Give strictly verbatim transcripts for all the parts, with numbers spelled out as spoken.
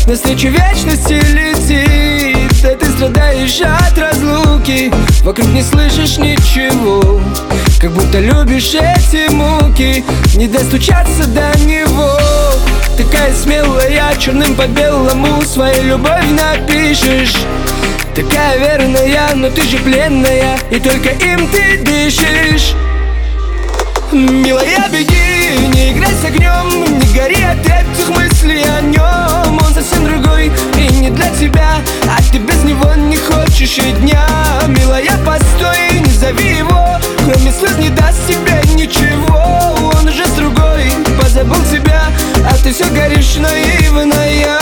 навстречу вечности летит, а ты страдаешь от разлуки. Вокруг не слышишь ничего, как будто любишь эти муки. Не достучаться до него. Такая смелая, черным по белому свою любовь напишешь. Такая верная, но ты же пленная, и только им ты дышишь. Милая, беги, не играй с огнем, не гори от этих мыслей о нем. Он совсем другой и не для тебя, а ты без него не хочешь и дня. Милая, постой, не зови его, кроме слез не даст тебе ничего. Он уже с другой, позабыл тебя, а ты все горишь наивная.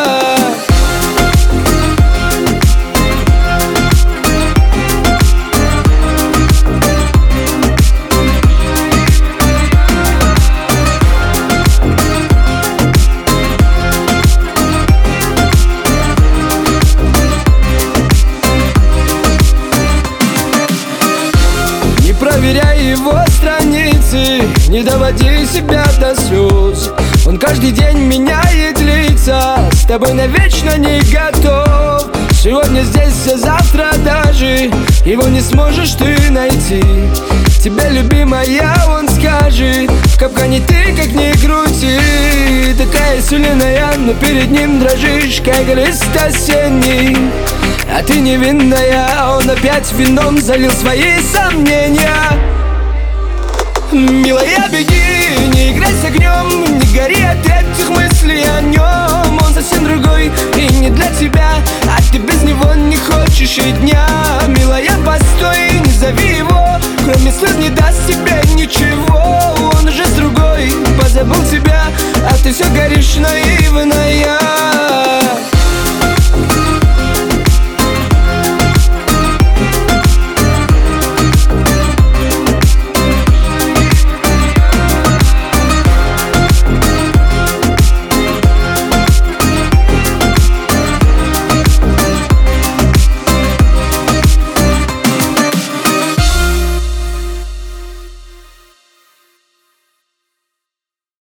Проверяй его страницы, не доводи себя до слез. Он каждый день меняет лица, с тобой навечно не готов. Сегодня здесь, а завтра даже его не сможешь ты найти. Тебя, любимая, он скажет, в капкане ты как ни крути. Такая сильная, но перед ним дрожишь, как лист осенний. А ты невинная, он опять вином залил свои сомнения. Милая, беги, не играй с огнем, не гори от этих мыслей о нем. Он совсем другой и не для тебя, а ты без него не хочешь и дня. Милая, постой, не зови его, кроме слез не даст тебе ничего. Он уже с другой, позабыл тебя, а ты все горишь наивная.